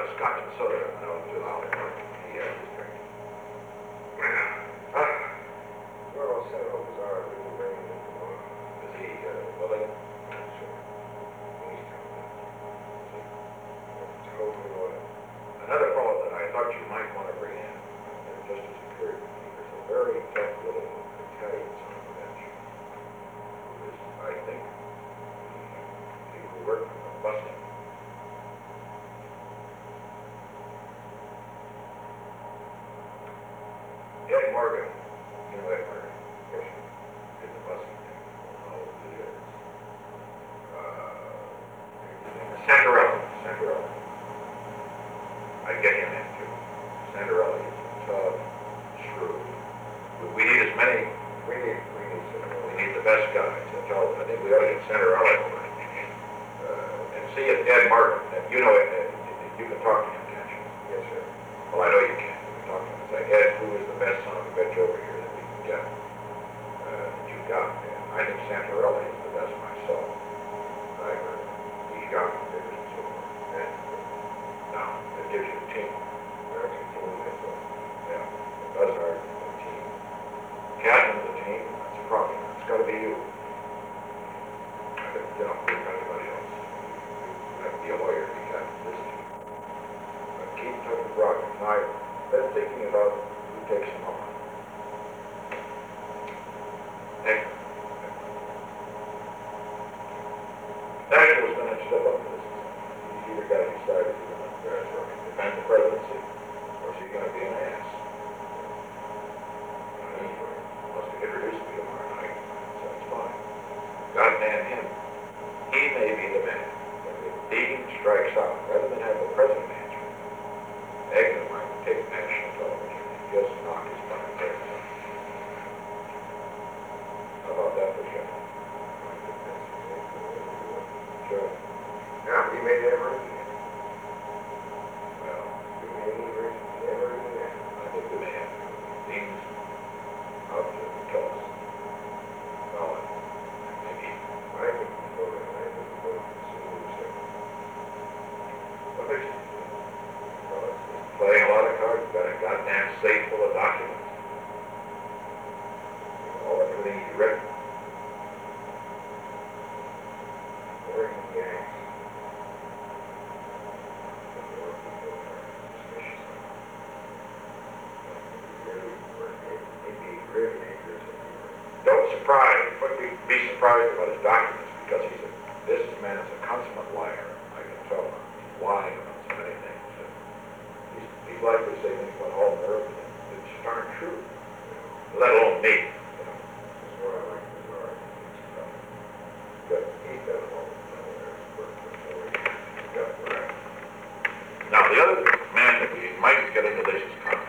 scotch and soda. No, too loud. He has his drink. Well, Senator Lazar, we will bring him in tomorrow. Is he willing? Sure. He's coming. Totally loyal. Another fellow that I thought you might want to bring in, and just as occurred to me, is a very tough little Italian son of a bitch. Who is, I think, he will work on the busing. Ed Morgan, you know Ed Morgan, of course, did the busing thing, all the years. Santarelli. I get him in too. Santarelli is a tough, shrewd. We need as many, we need the best guys. I think we ought to get Santarelli over. And see if Ed Martin, you know, you can talk to him, can't you? Yes, sir. Well, I know you can. You can talk to him and say, Ed, who is the best son of a bitch over here that we can get? That you got. And I think Santarelli is the best myself. I agree. He's got figures and so forth. And now, it gives you a team. That's a team myself. Yeah, it does hurt a team. Captain of the team, that's a problem. It's got to be you. I think, you know, we've got anybody else. You have to be a lawyer to be captain of this team. But keep in touch with Roger. Now, I've been thinking about who takes him on. Hey. National's going to step up to this. He's either got to decide if he's going to defend the presidency or is he going to be an ass. He wants to introduce me tomorrow night, so it's fine. Goddamn him. He may be the man. But if Dean strikes out, rather than have the president answer, Agnew might take national television and just knock his fucking face off. How about that for sure? Sure. Now, he made that version. Well, He made any version. Never even that. I think we may have to. Dean's out to kill us. Well, maybe. I think he's voting. I think he's voting for Senior Second. What makes you well, it's playing a lot of cards. You've got a goddamn safe full of documents. All everything he's written. Oregon gangs. The more people are suspicious of him. He'd be really dangerous if he were. Don't be surprised about his documents because this man is a consummate liar. I can tell him. He's lying about so many things. He's likely to say things about all Americans that just aren't true. Let alone me. You know. That's what I like Lazar. He's tough. But He's got all the trouble there. He's worked for so he's got it right. Now, the other man that we might get into this is Congress.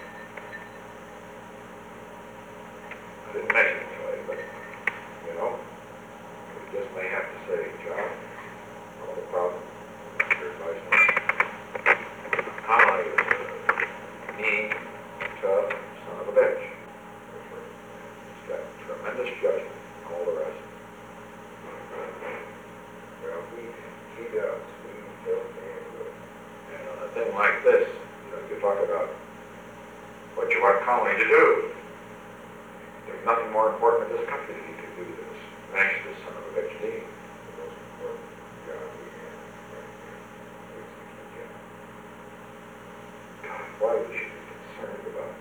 I didn't mention it today, but, you know, we just may have to say, John, all the problem, your advice. Connolly is a mean, tough son of a bitch. He's got tremendous judgment, all the rest. Well, he does. He tells me good. And on a thing like this, you know, you talk about what you want Connolly to do. There's nothing more important in this country that he could do than smash this son of a bitch Dean. The most important job we have right now is to keep him. God, why would you be concerned about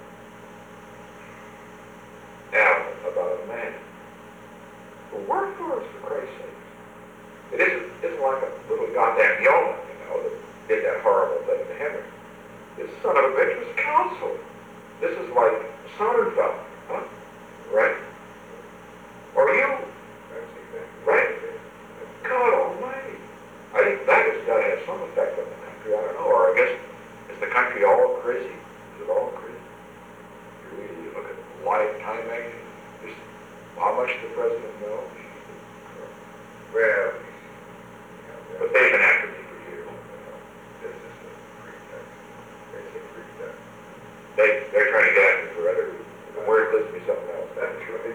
about a man who worked for us, for Christ's sake? It isn't like a little goddamn yeoman, you know, that did that horrible thing to Henry. This son of a bitch was counsel. This is like Sonnenfeld, huh? Right? Or you, That's exactly right? it. God almighty. I think that has got to have some effect on the country. I don't know. Or I guess, is the country all crazy? Is it all crazy? You look at Lifetime magazine. Just how much the president knows? Well, But they've been after me for years. this is a pretext. It's a pretext. They're trying to get after me for other word lists me something else. That's right.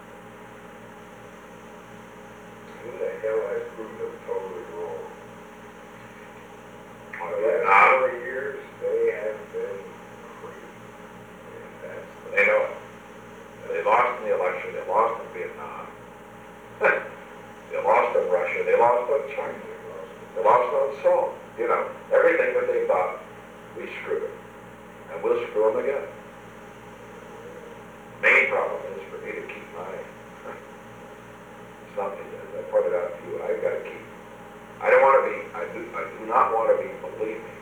Who the hell has proved them totally wrong? Oh, yeah. You know, everything that they thought, we screwed them. And we'll screw them again. Main problem is for me to keep my, something that I pointed out to you, I've got to keep. I don't want to be, I do not want to be, believe me.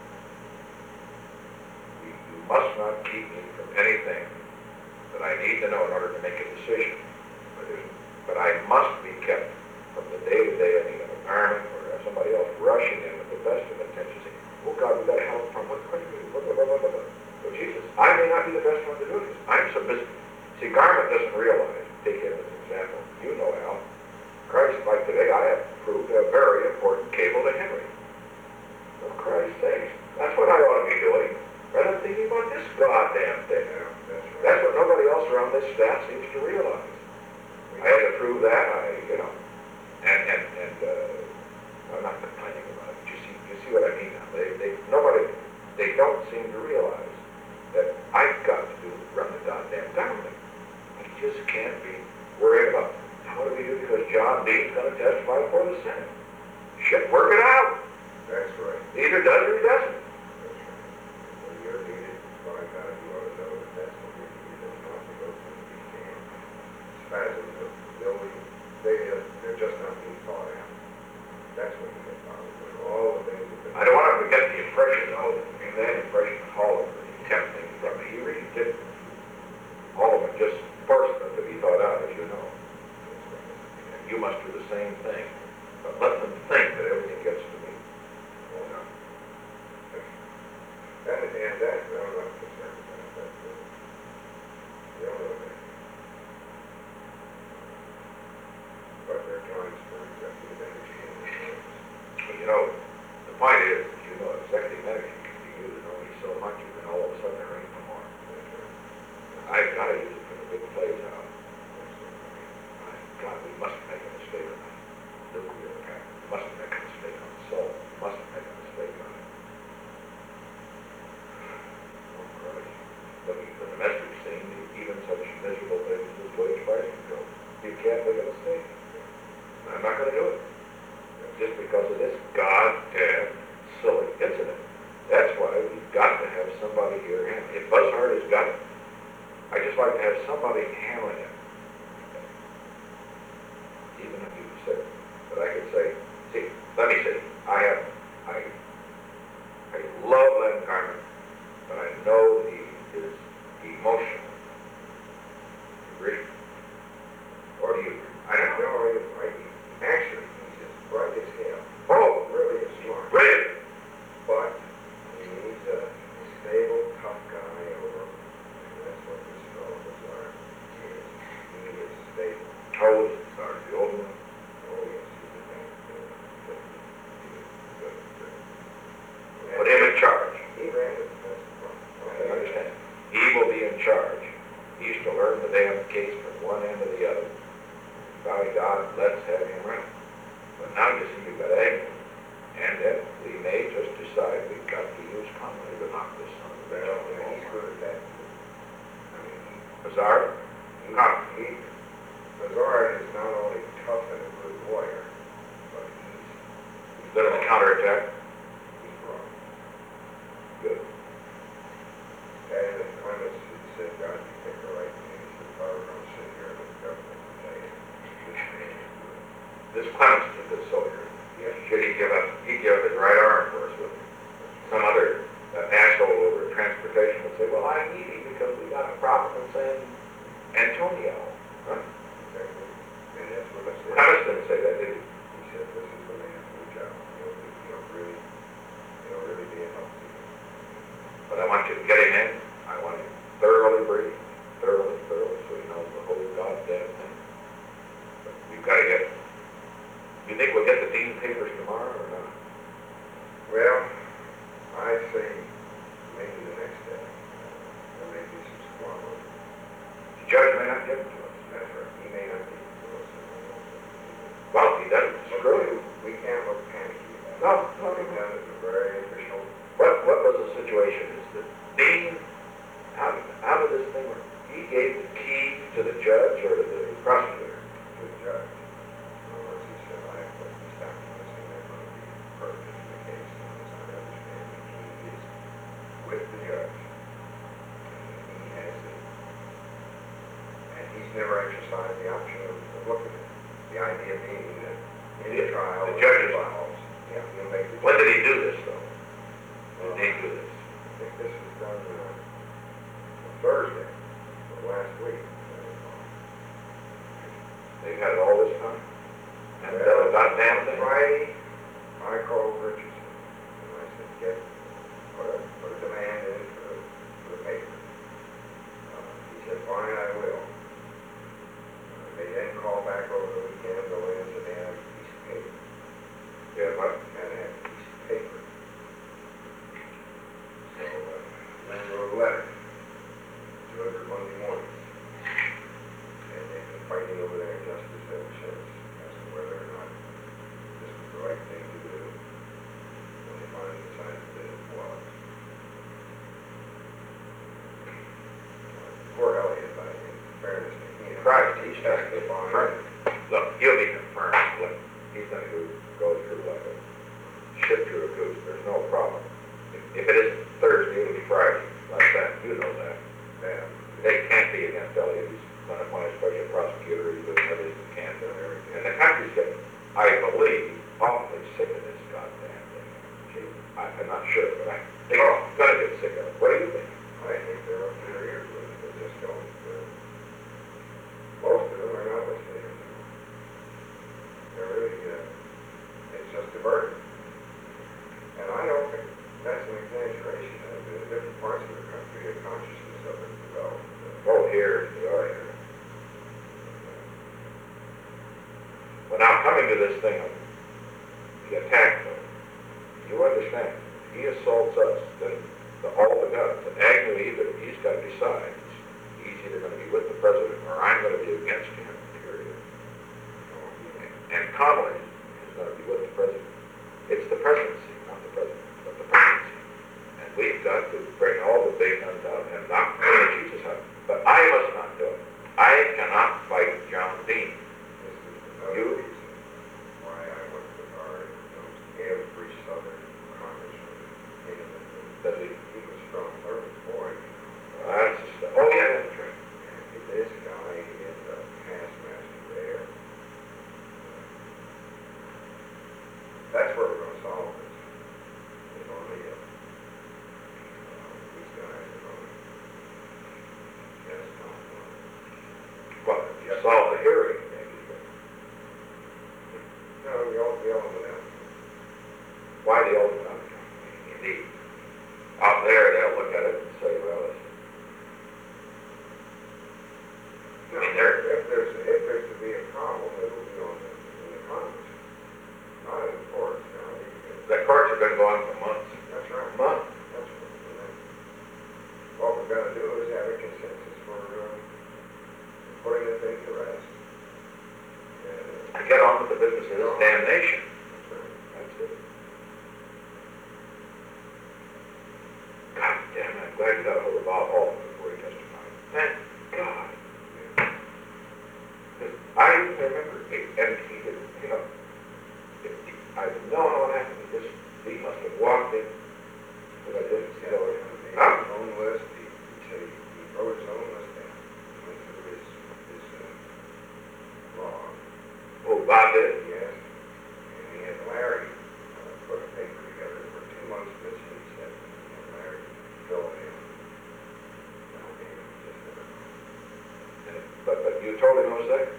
You must not keep me from anything that I need to know in order to make a decision. But I must be kept from the day-to-day of an environment or somebody else rushing in with the best of intentions, saying, oh God, we've got to help from what do we do? Blah, blah, blah, blah, blah. So Jesus, I may not be the best one to do this. I'm so busy. See, Garment doesn't realize, take him as an example, you know Al, Christ, like today, I have proved a very important cable to Henry. For Christ's sake, that's what I ought to be doing, rather than thinking about this goddamn thing. That's what nobody else around this staff seems to realize. I had to prove that, I'm not complaining about it. You see what I mean now? They don't seem to realize that I've got to run the goddamn government. I just can't be worried about, what do we do because John Dean's going to testify before the Senate? Shit, work it out. That's right. Either does or he doesn't. That's right. When you're needed by God, you ought to know that that's what you're needed, and not to go through the weekend. Spasms of building, they're just not being thought out. That's what you get found when all the things have been... I don't want to forget the impression, though, that impression Hall was tempting from me. He really didn't. All of it just forced them to be thought out, as you know. And you must do the same thing. But let them think that everything gets to me. Oh, no. And that's no, I'm not concerned about that. The other thing. But there are times for executive energy in the service. But, you know, the point is, you know, executive energy can be used only so much, and then all of a sudden there ain't no more. I've got to use it for the big plays out. God, we must make a mistake on that nuclear attack. We must make a mistake on the soul. We must make a mistake on it. Oh, Christ. Looking at the domestic scene, even such miserable things as wage price control. You can't make a mistake. I'm not going to do it. Just because of this goddamn silly incident. That's why we've got to have somebody here handling it. If Buzz Hart has got it, I'd just like to have somebody handling it. Even if you said, but I could say, see, let me say, I love Len Garment, but I know he is emotional. Agree? Or do you? I don't know. Actually, he's as bright as hell. Oh, Really is smart. brilliant. But he needs a stable, tough guy over him. And that's what this fellow Lazar is. He is stable. How old is it? Sorry, the old one? Oh, yes, he's a man. Put him in charge. He ran it the best part. I understand. He will be in charge. He used to learn the damn case from one end to the other. By God, let's have him run. But now you see you've got Agnew. And then we may just decide we've got to use Conway to knock this son of a bitch off the Well, he's ball. good at that. I mean, Bizarre? he Lazard is not only tough and a good lawyer, but he's Good on the counterattack? wrong. Good. And the Clemens said, God, you pick the right thing. He said, Father, don't sit here with the government today. This Clemens is a good soldier. Yes. Should he give up his right arm for us with some other asshole over transportation would say, well, I need him because we got a problem in San Antonio. Huh? Exactly. And that's what I said. Clemens didn't say that, did he? He said, this is the man for the job. He'll really be a help to you. But I want you to get him in. I want him thoroughly briefed, thoroughly, so he knows the whole goddamn thing. But we've got to get. You think we'll get the Dean papers tomorrow or not? Well, I say maybe the next day. There may be some squabbling. The judge may not give them to us. That's right. He may not be to us. Well, if he doesn't, screw you. We can't look panicky about it. No, no, We've no. done it in a very official. What was the situation is that Dean never exercised the option of looking at it. The idea being that in the trial, The judge is- trials, yeah, he'll make the. When did he do this, though? When did he do this? I think this was done Thursday of last week. They've had it all this time? And Well, done a goddamn on thing? Friday, I called Richardson, and I said, put a demand in for the paper. He said, fine, I will. They then called back over the weekend, go in and said they had a piece of paper. Yeah, but And they had a piece of paper. So, then I wrote a letter to every Monday morning. And they've been fighting over there in justice ever since, as to whether or not this was the right thing to do. And they finally decided that it was. Poor Elliot, I think, in fairness to him. Christ, he's has got to to find. confirm. Look, he'll be confirmed. Look, he's going to go through like a ship through a goose. There's no problem. If it isn't Thursday, it'll be Friday. Like that. You know that. Yeah. They can't be against Elliot. He's going to appoint a special prosecutor. He's doing everything he can do and everything. And the country's getting, I believe, awfully sick of this goddamn thing. Gee, I'm not sure, but I think it's going to get sick of it. What do you think? I think they're up to their ears with it. They just don't, most of them are not listening. They're really, it's just a burden. And I don't think that's an exaggeration. In different parts of the country, a consciousness of it developed. Oh, here, you are here. Well, now, coming to this thing of the attack, though, you understand, he assaults us, then all the guns, and Agnew either, he's got to decide. He's either going to be with the president or I'm going to be against him, period. And Connolly is going to be with the president. It's the presidency, not the president, but the presidency. And we've got to bring all the big guns out and knock the Jesus out. But I must not do it. I cannot fight John Dean. This is another You? reason why I went with every Southern congressman in the Does he? he was from Thurman's Boy. That's just, oh yeah, that's right. And this guy is a taskmaster there. That's where we're going to solve this. It's on the, these guys are going to just not want Well, if you saw the hearing, maybe. No, we all went out. Why the old one? Indeed. Out there, they'll look at it and say, well, it's, No, I mean, they're- if there's to be a problem, it'll be on in the Congress, not in the courts. Now, the courts have been going for months. that's right. Months. That's right. What we've got to do is have a consensus for putting the thing to rest. To get on with the business of this damnation. That's right. That's it. God damn it, I'm glad you got a hold of Bob Hall before he testified. Thank God. Because I remember, and he didn't, you know, I didn't know what happened. He must have walked in, but I didn't see it. His Huh? own list, he said he wrote his own list down. Went through his log. Oh, Bob did? Yes. And he had Larry put a paper together for 2 months missing, he said. And Larry filled it in. Now, he just never. But you told him I was there?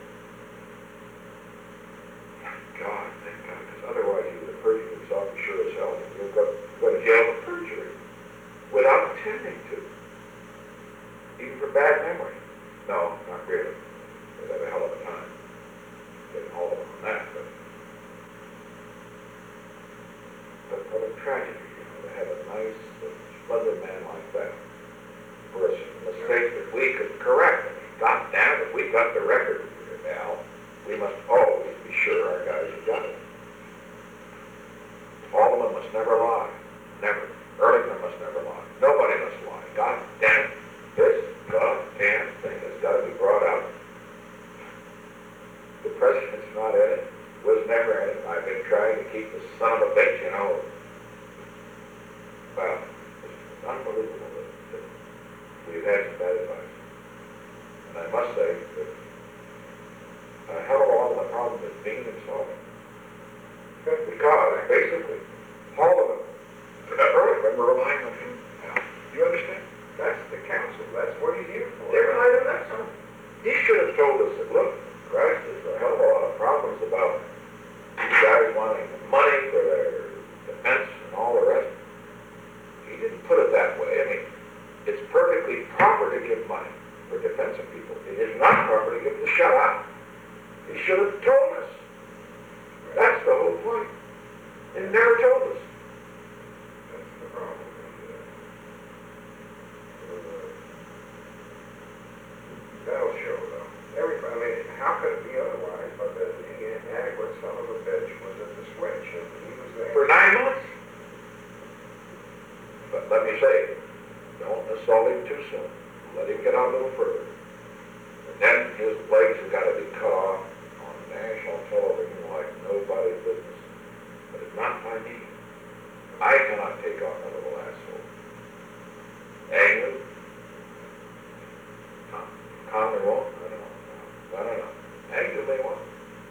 God, thank God, because otherwise he would have perjured himself as sure as hell. And you'll go to jail for perjury without intending to. Even for bad memory. No, not really. They'd have a hell of a time getting all of them on that. But what a tragedy, you know, to have a nice, splendid man like that. For a mistake that we could correct. I mean, God damn it, we got the record give money for defense of people. It is not proper to give them to shut up. He should have told us. That's the whole point. He never told us. That's the problem. That'll show, though. Everybody, I mean, how could it be otherwise but that the inadequate son of a bitch was at the switch and he was there? For 9 months. But let me say, don't assault him too soon. Let him get out a little further. And then his legs have got to be cut off on national television like nobody's business. But it's not by me. I cannot take on that little asshole. Agnew? Conley won't? I don't know. Agnew may want.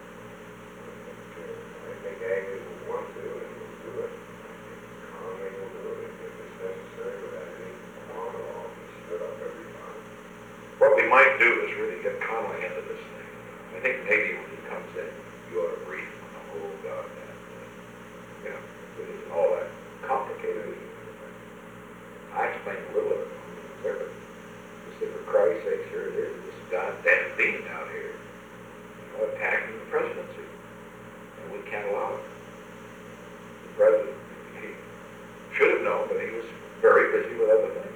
I think Agnew will want to and will do it. I think Conley will do it if it's necessary without any harm at all. He stood up every time. What we might do is really get Conley into this thing. I think maybe when he comes in, you ought to brief him on the whole goddamn thing. You know, it isn't all that complicated. I explained a little of it. But for Christ's sake, here it is. This goddamn being out here, you know, attacking the presidency. And we can't allow it. The president, he should have known, but he was very busy with other things.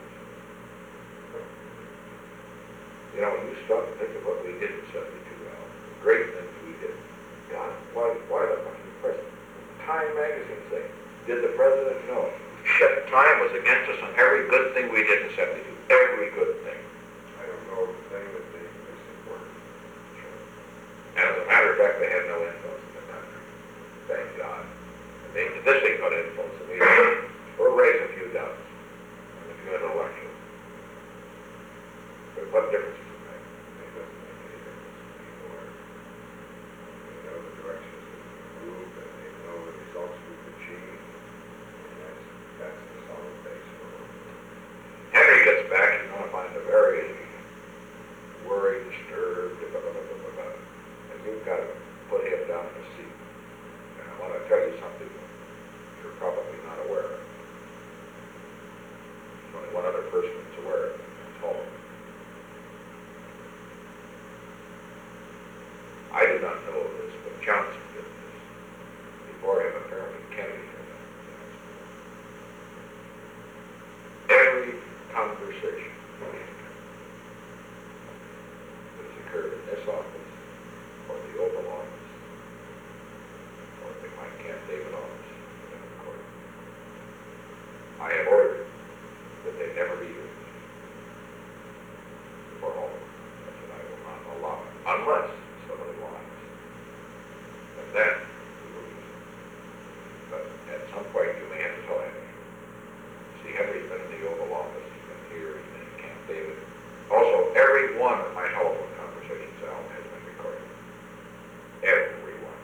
You know, when you stop and think of what we did in 72 hours, the great things we did. God, why the fucking president? Time magazine thing. Did the president know? Shit, Time was against us on every good thing we did in 72. Every good thing. I don't know the thing that they support. And as a matter of fact, they had no influence in the country. Thank God. And this ain't got influence in me. We'll raise a few dollars. And if you had an election. But what difference does it make? It doesn't make any difference. People they know the directions that we move and they know the results we've achieved. And that's the solid base for them. Henry gets back, he's going to find a very worried, disturbed, and you've got to put him down in the seat. And I want to tell you something you're probably not aware of. There's only one other person that's aware of it, and that's Hall. I did not know of this, but Johnson did this. Before him, apparently Kennedy did that. Every conversation that has occurred in this office, or the Oval Office, or the Camp David office, whatever the court, I have ordered that they never be used for all of them. That's what I will not allow it, unless somebody lies. And then we will use it. But at some point you may have to tell Henry. See, Henry's been in the Oval Office, he's been here, he's been in Camp David. Also, every one of my telephone conversations, Al, has been recorded. Every one.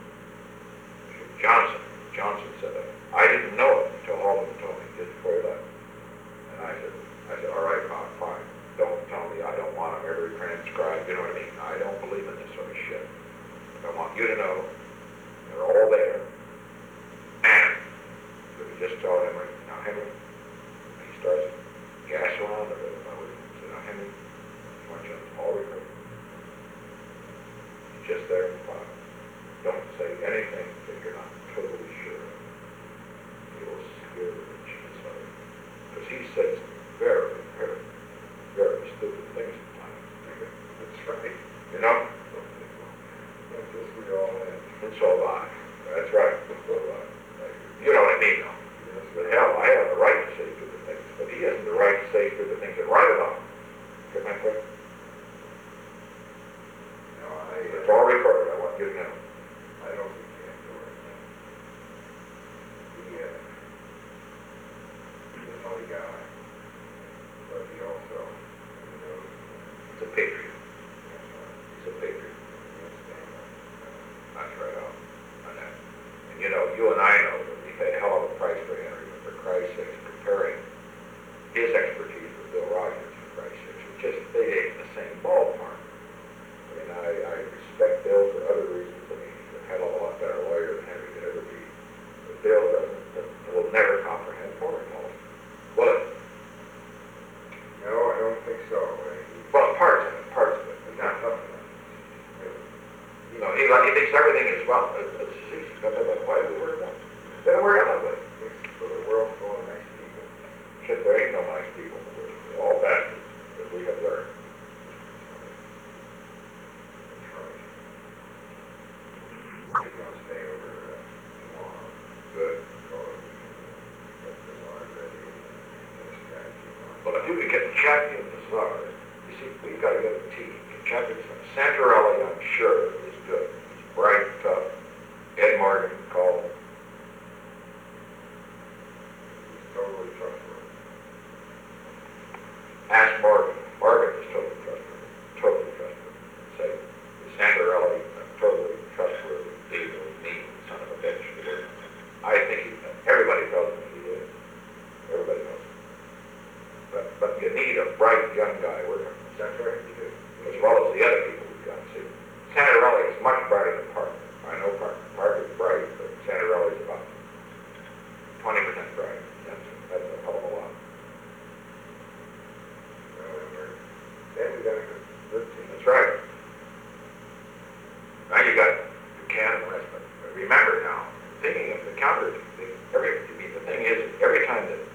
Johnson said that. I didn't know it until Haldeman told me just before he left. And I said, all right, Bob, fine. Don't tell me I don't want them ever transcribed, you know what I mean? I don't believe in this sort of shit. I want you to know they're all there. And if you just tell Henry, now Henry, he starts gas around a bit. I would say, now Henry, I want you to all recorded. He's just there in the file. Don't say anything that you're not totally sure of. You'll scare the cheese out of him. Because he says very, very, very stupid things sometimes. That's right. You know? That's just we all have. And so have I. That's right. So have I. You know what I mean, though. Yes, But hell, I have the right to say stupid things, but he has the right to say stupid things and write it on. Get my point? No, It's all recorded. I want you to know. I don't think he can do it. He's a funny guy, but he also knows. He's a patriot. That's right. He's a patriot. He'll stand up. That's right on that. And you know, you and I know that we paid a hell of a price for Henry, but for Christ's sake, comparing his expertise with Bill Rogers, for Christ's sake, it's just, they ain't in the same ballpark. I mean, I respect Bill for other reasons. I mean, he's a hell of a lot better lawyer than Henry could ever be. But Bill will never comprehend foreign policy. Well, well, it's easy, but why do we worry about it? Then we're out of it. So the world's full of nice people. Shit, there ain't no nice people in the world. They're all bastards, as we have learned. That's right. We're gonna stay over tomorrow. Good. Get the line ready and get a strategy on. But if you could get Chappie and Bizarre, you see, we've got to get a team. Chappie, Santarelli, I'm sure, is good. He's bright, tough. Ed Morgan, call him. He's totally trustworthy. Ask Morgan. Morgan is totally trustworthy. Totally trustworthy. Say, Santarelli, totally trustworthy, evil, mean, son of a bitch. I think everybody tells me he is. Everybody knows. But you need a bright young guy working. That's right, you do. As well as the other people we've got. See, Santarelli is much brighter than Parker. I know Parker's bright, but Santarelli's about 20% bright. That's a hell of a lot. Then we got a good team. That's right. Now you got Buchanan and West, but remember now, thinking of the counter, the thing is, every time that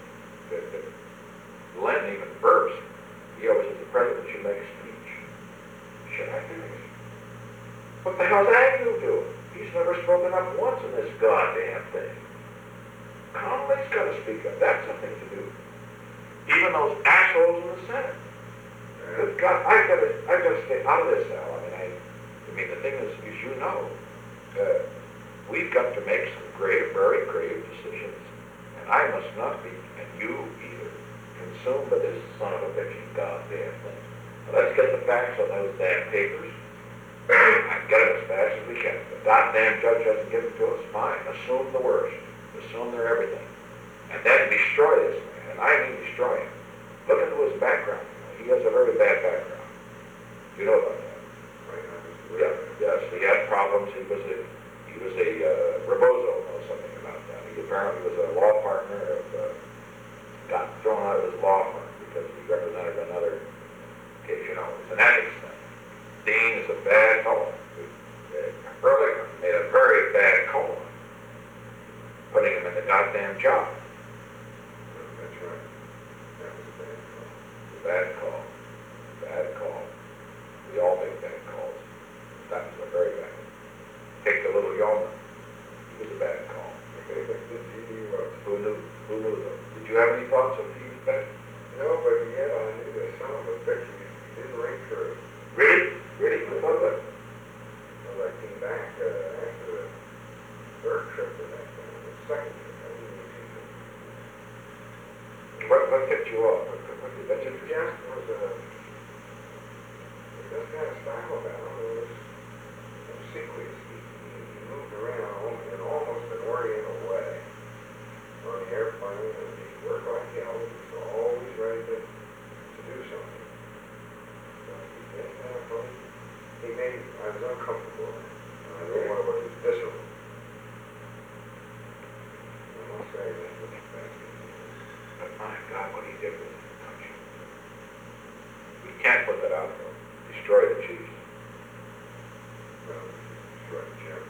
Len even burps, he always says, the president should make a speech. Should I finish? What the hell's Agnew doing? He's never spoken up once in this goddamn thing. Conway's got to speak up. That's something to do. Even those assholes in the Senate. Good God, I've got to stay out of this, Al. I mean, the thing is, as you know, we've got to make some grave, very grave decisions. And I must not be, and you either, consumed by this son of a bitching goddamn thing. Now, let's get the facts on those damn papers. And get them as fast as we can. If the goddamn judge doesn't give them to us, fine. Assume the worst. Assume they're everything. And then destroy this man. And I mean destroy him. Look into his background. He has a very bad background. You know about that. Yeah, yes, he had problems. He was a Rebozo knows something about that. He apparently was a law partner of, got thrown out of his law firm because he represented another case, you know, it's an ethics thing. Dean is a bad fellow. Ehrlichman made a very bad call, putting him in the goddamn job. That's right. That was a bad call. Bad call. Bad call. We all make bad calls. That was a very bad one. Take the little Yeoman. He was a bad call. Who knew? Who knew though? Did you have any thoughts of he was bad? No, but yeah, I knew that some of the pictures he didn't ring true. Really? Really? Who thought that? Well, I came back after the third trip to that thing, the second trip, I didn't even see him. What tipped you off? What did that He interest you? just was he just had a style about him. It was obsequious. He moved around in almost an oriental way on the airplane, and he worked like hell. He was always ready to do something. So he just kind of funny. He made, I was uncomfortable. I didn't want to be visceral. I must say that was the best. But my God, what he did was touching. We can't put that out though. Destroy the Chiefs. Well, destroy the gym.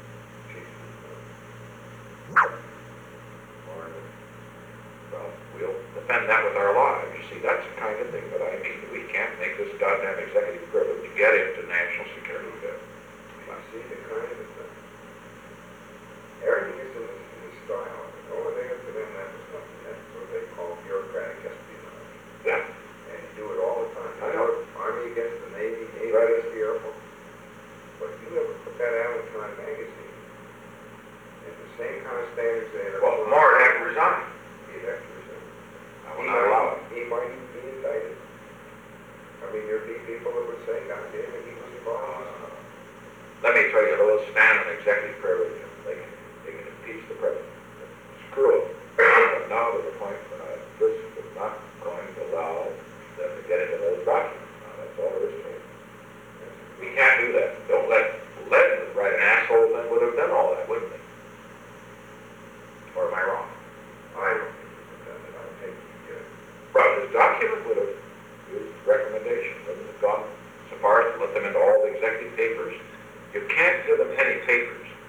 Well, we'll defend that with our lives. You see, that's the kind of thing that I mean. We can't make this goddamn executive privilege get into national security. I see the kind of thing. Everything is in his style. The only thing to them that was nothing. That's what they call bureaucratic espionage. Yeah. And you do it all the time. I know. Army against the Navy, Navy Right. against the Air Force. But you never put that out in Time magazine. And the same kind of standards there. Well, Moore had to resign. He'd have to resign. I will not allow it. He might even be indicted. I mean, there'd be people that would say, God damn it, he was involved. Let me tell you, those stand on executive privilege. They can impeach the president. Screw it. But now to the point that this is not going to allow them to get into those documents. Now, that's all there is to it. We can't do that. Don't let Lenin write an asshole then would have done all that, wouldn't they? Or am I wrong? I don't think he would have done it. I think he did. Well, his document would have used recommendation, wouldn't have gone so far as to let them into all the executive papers. You can't give them any papers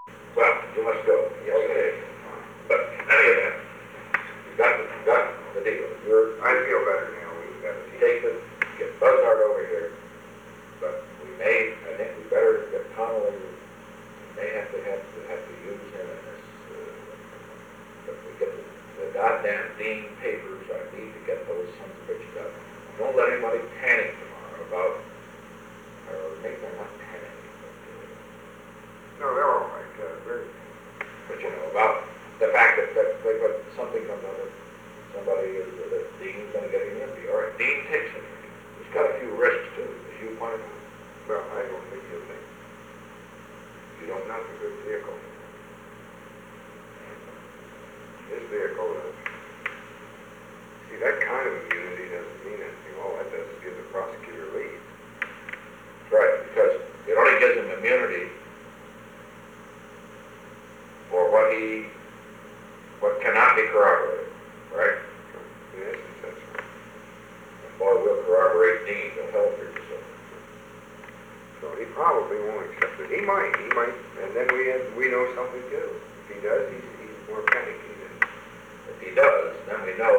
Well, you must go. Yes, sir. Okay. But in any event, you got the deal. I feel better now, we've got a team. Take the, get Buzzard over here, but I think we better get Connolly, we may have to use him in this, but we get the goddamn Dean papers, I need to get those sons of bitches up. Don't let anybody panic tomorrow about, or maybe they're not panicking, No, they're all right, but you know, about the fact that they put something comes up, somebody is, that Dean's gonna get him in, all right, Dean takes it. It's got a few risks too, as you pointed out. well, I don't think you'll think. You don't Not a good vehicle. This vehicle is, see, that kind of immunity doesn't mean anything. All that does is give the prosecutor lead. right, because it only gives him immunity for what cannot be corroborated, right? In essence, that's right. And boy, we'll corroborate Dean, the health or something. So he probably won't accept it. He might, and then we know something too. If he does, he's more panicky than. If he does, then we know